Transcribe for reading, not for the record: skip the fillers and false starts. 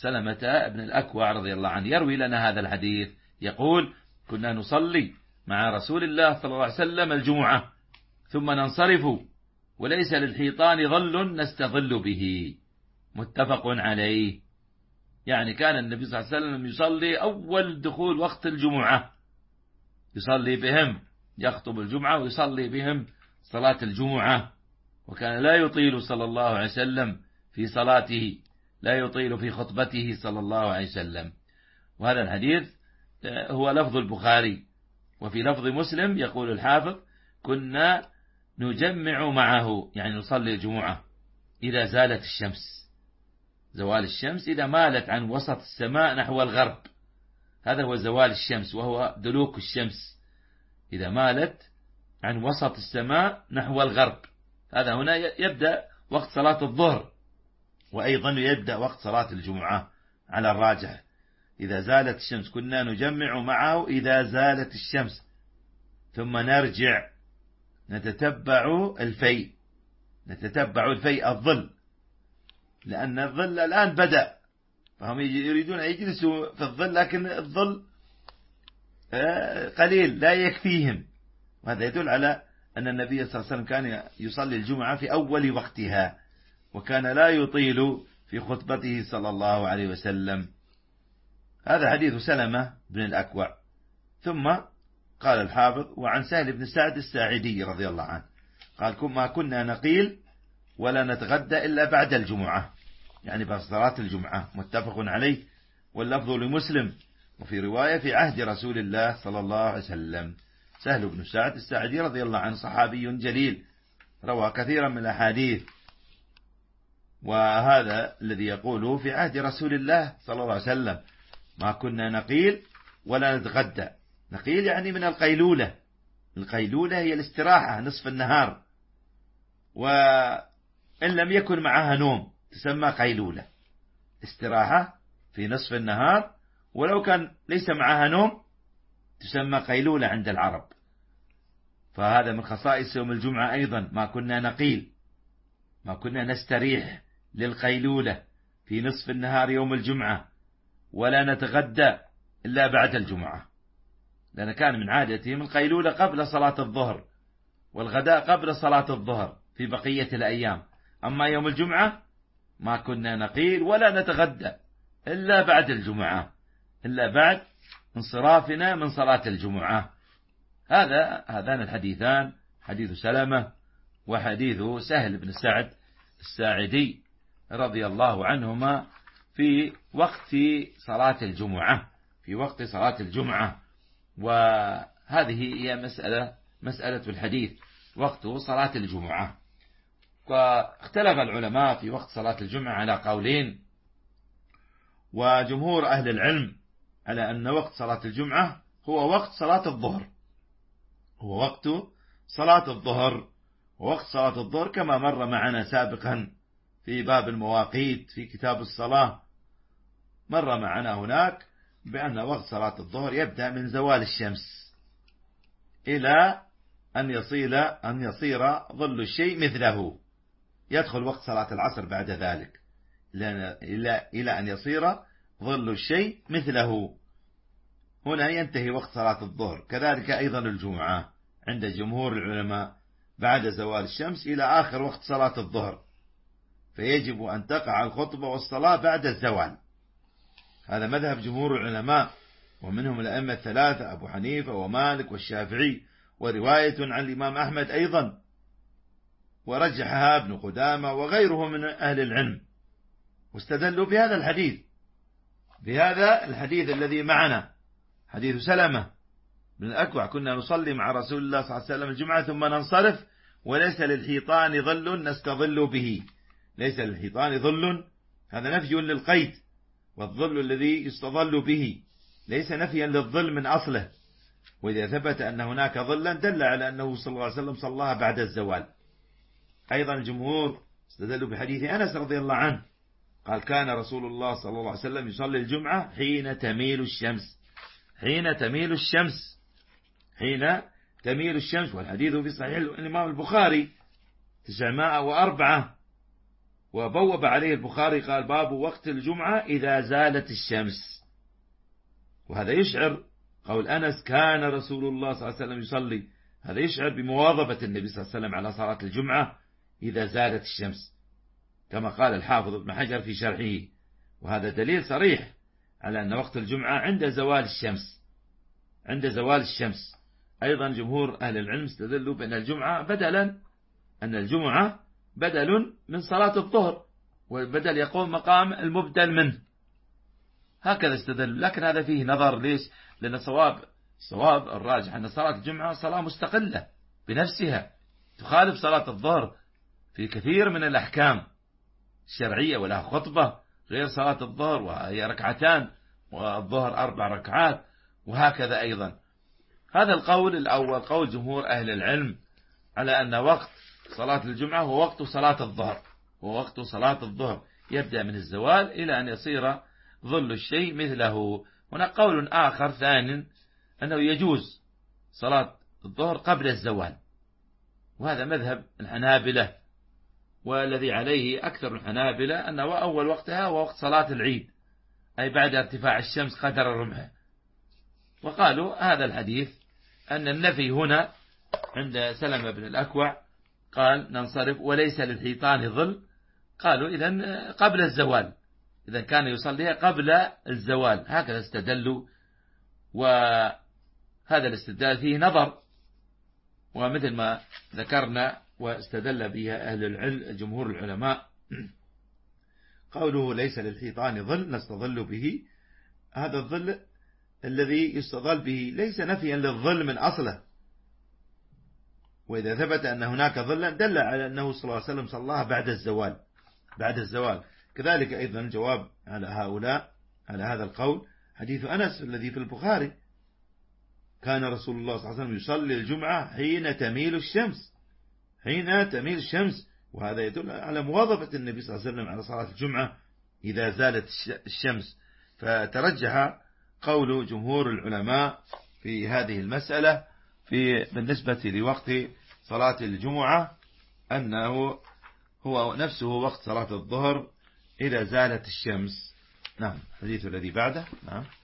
سلمة بن الأكوع رضي الله عنه يروي لنا هذا الحديث، يقول: كنا نصلي مع رسول الله صلى الله عليه وسلم الجمعة ثم ننصرف وليس للحيطان ظل نستظل به، متفق عليه. يعني كان النبي صلى الله عليه وسلم يصلي أول دخول وقت الجمعة، يصلي بهم، يخطب الجمعة ويصلي بهم صلاة الجمعة، وكان لا يطيل صلى الله عليه وسلم في صلاته، لا يطيل في خطبته صلى الله عليه وسلم. وهذا الحديث هو لفظ البخاري. وفي لفظ مسلم يقول الحافظ: كنا نجمع معه، يعني نصلي الجمعة إذا زالت الشمس، زوال الشمس إذا مالت عن وسط السماء نحو الغرب، هذا هو زوال الشمس، وهو دلوك الشمس إذا مالت عن وسط السماء نحو الغرب. هذا هنا يبدأ وقت صلاة الظهر، وأيضا يبدأ وقت صلاة الجمعة على الراجح. إذا زالت الشمس كنا نجمع معه إذا زالت الشمس، ثم نرجع نتتبع الفيء، نتتبع الفيء الظل، لأن الظل الآن بدأ، فهم يريدون أن يجلسوا في الظل، لكن الظل قليل لا يكفيهم. وهذا يدل على أن النبي صلى الله عليه وسلم كان يصلي الجمعة في أول وقتها، وكان لا يطيل في خطبته صلى الله عليه وسلم. هذا حديث سلمة بن الأكوع. ثم قال الحافظ: وعن سهل بن سعد الساعدي رضي الله عنه قال: ما كنا نقيل ولا نتغدى إلا بعد الجمعة، يعني بعد صلاة الجمعة، متفق عليه. واللفظ لمسلم، وفي رواية: في عهد رسول الله صلى الله عليه وسلم. سهل بن سعد الساعدي رضي الله عنه صحابي جليل، روى كثيرا من الأحاديث، وهذا الذي يقوله في عهد رسول الله صلى الله عليه وسلم: ما كنا نقيل ولا نتغدى. نقيل يعني من القيلولة، القيلولة هي الاستراحة نصف النهار، وإن لم يكن معها نوم تسمى قيلولة، استراحة في نصف النهار، ولو كان ليس معها نوم تسمى قيلولة عند العرب. فهذا من خصائص يوم الجمعة أيضا: ما كنا نقيل، ما كنا نستريح للقيلولة في نصف النهار يوم الجمعة، ولا نتغدى إلا بعد الجمعة، لأن كان من عادتهم القيلولة قبل صلاة الظهر، والغداء قبل صلاة الظهر في بقية الأيام. أما يوم الجمعة ما كنا نقيل ولا نتغدى إلا بعد الجمعة، إلا بعد انصرافنا من صلاة الجمعة. هذان الحديثان، حديث سلمة وحديث سهل بن سعد الساعدي رضي الله عنهما، في وقت صلاة الجمعة، في وقت صلاة الجمعة. وهذه هي مسألة الحديث، وقت صلاة الجمعة. واختلف العلماء في وقت صلاة الجمعة على قولين، وجمهور أهل العلم على أن وقت صلاة الجمعة هو وقت صلاة الظهر، هو وقت صلاة الظهر. ووقت صلاة الظهر كما مر معنا سابقا في باب المواقيت في كتاب الصلاة، مر معنا هناك بأن وقت صلاة الظهر يبدأ من زوال الشمس إلى أن يصير ظل الشيء مثله، يدخل وقت صلاة العصر بعد ذلك إلى أن يصير ظل الشيء مثله، هنا ينتهي وقت صلاة الظهر. كذلك أيضا الجمعة عند جمهور العلماء بعد زوال الشمس إلى آخر وقت صلاة الظهر، فيجب أن تقع الخطبة والصلاة بعد الزوال. هذا مذهب جمهور العلماء، ومنهم الأئمة الثلاثة أبو حنيفة ومالك والشافعي، ورواية عن الإمام أحمد أيضا، ورجحها ابن قدامة وغيره من أهل العلم، واستدلوا بهذا الحديث، بهذا الحديث الذي معنا، حديث سلمة بن الأكوع: كنا نصلي مع رسول الله صلى الله عليه وسلم الجمعة ثم ننصرف وليس للحيطان ظل نستظل به. ليس للحيطان ظل، هذا نفي للقيد، والظل الذي يستظل به ليس نفيا للظل من أصله. وإذا ثبت أن هناك ظلا دل على أنه صلى الله عليه وسلم صلاها بعد الزوال. أيضا الجمهور استدلوا بحديث أنس رضي الله عنه قال: كان رسول الله صلى الله عليه وسلم يصلي الجمعة حين تميل الشمس، حين تميل الشمس، حين تميل الشمس. والحديث في صحيح الإمام البخاري 904. وبوب عليه البخاري قال باب وقت الجمعة إذا زالت الشمس. وهذا يشعر قول أنس كان رسول الله صلى الله عليه وسلم يصلي، هذا يشعر بمواظبة النبي صلى الله عليه وسلم على صلاة الجمعة إذا زالت الشمس، كما قال الحافظ ابن حجر في شرحه. وهذا دليل صريح على أن وقت الجمعة عند زوال الشمس، عند زوال الشمس. أيضا جمهور أهل العلم استدلوا بأن الجمعة بدل من صلاة الظهر، والبدل يقوم مقام المبدل منه، هكذا استدلوا. لكن هذا فيه نظر. ليش؟ لأن الصواب الراجح أن صلاة الجمعة صلاة مستقلة بنفسها، تخالف صلاة الظهر في كثير من الأحكام الشرعية، ولها خطبة غير صلاة الظهر، وهي ركعتان، والظهر 4 ركعات، وهكذا أيضا. هذا القول الأول قول جمهور أهل العلم على أن وقت صلاة الجمعة هو وقت صلاة الظهر، هو وقت صلاة الظهر، يبدأ من الزوال إلى أن يصير ظل الشيء مثله. هناك قول آخر ثاني أنه يجوز صلاة الظهر قبل الزوال، وهذا مذهب الحنابلة، والذي عليه أكثر الحنابلة أنه أول وقتها هو وقت صلاة العيد، أي بعد ارتفاع الشمس قدر الرمح. وقالوا هذا الحديث أن النفي هنا عند سلمة بن الأكوع قال ننصرف وليس للحيطان ظل، قالوا إذن قبل الزوال، إذا كان يصليها قبل الزوال، هكذا استدلوا. وهذا الاستدلال فيه نظر، ومثل ما ذكرنا واستدل بها أهل العلم جمهور العلماء، قوله ليس للحيطان ظل نستظل به، هذا الظل الذي يستظل به ليس نفيا للظل من أصله، وإذا ثبت أن هناك ظلا دل على أنه صلى الله عليه وسلم صلاها بعد الزوال. كذلك أيضا جواب على هؤلاء على هذا القول حديث أنس الذي في البخاري، كان رسول الله صلى الله عليه وسلم يصلي الجمعة حين تميل الشمس، وهذا يدل على مواظبة النبي صلى الله عليه وسلم على صلاة الجمعة إذا زالت الشمس. فترجح قول جمهور العلماء في هذه المسألة بالنسبة لوقت صلاة الجمعة أنه هو نفسه وقت صلاة الظهر إذا زالت الشمس. نعم، الحديث الذي بعده. نعم.